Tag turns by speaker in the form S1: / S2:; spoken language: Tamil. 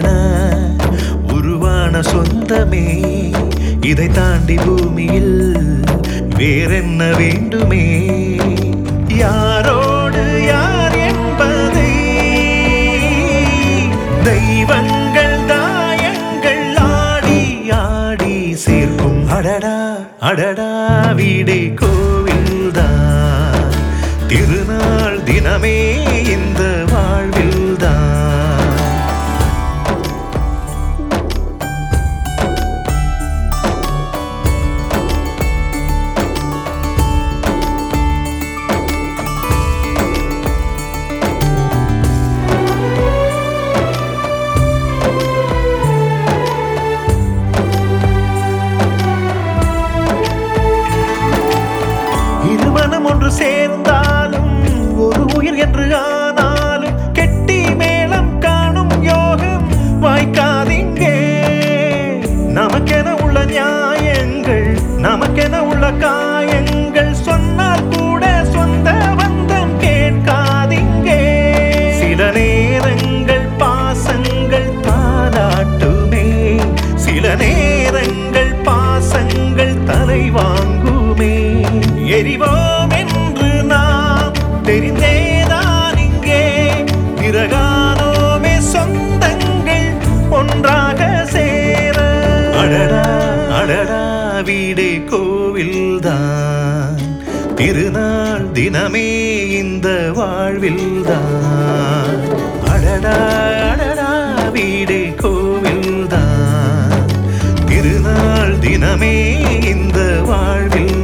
S1: என உருவான சொந்தமே, இதை தாண்டி பூமியில் வேறென்ன வேண்டுமே? யாரோடு யார் என்பதை தெய்வங்கள் தாயங்கள் ஆடி ஆடி சேர்க்கும். அடடா அடடா வீடே கோவில்தான், திருநாள் தினமே இந்த வாழ்வில்தான். இருமனம் ஒன்று சேர்ந்தாலும் ஒரு உயிர் என்று ஆனாலும் கெட்டி மேளம் காணும் யோகம் வாய்க்காதீங்கே. நமக்கென உள்ள நியாயங்கள், நமக்கென உள்ள காயங்கள் சொன்னால் கூட சொந்த பந்தம் கேட்காதீங்கே. சில நேரங்கள் பாசங்கள் தாலாட்டுமே, சில நேரங்கள் பாசங்கள் தலை வாங்குமே. எரிவோம் என்று நாம் தெரிந்தேதான் இங்கே, பிறகானோமே சொந்தங்கள் ஒன்றாக சேர. அடடா அடடா வீடே கோவில்தான், திருநாள் தினமே இந்த வாழ்வில்தான். அடடா அடடா வீடே கோவில்தான், திருநாள் தினமே இந்த வாழ்வில்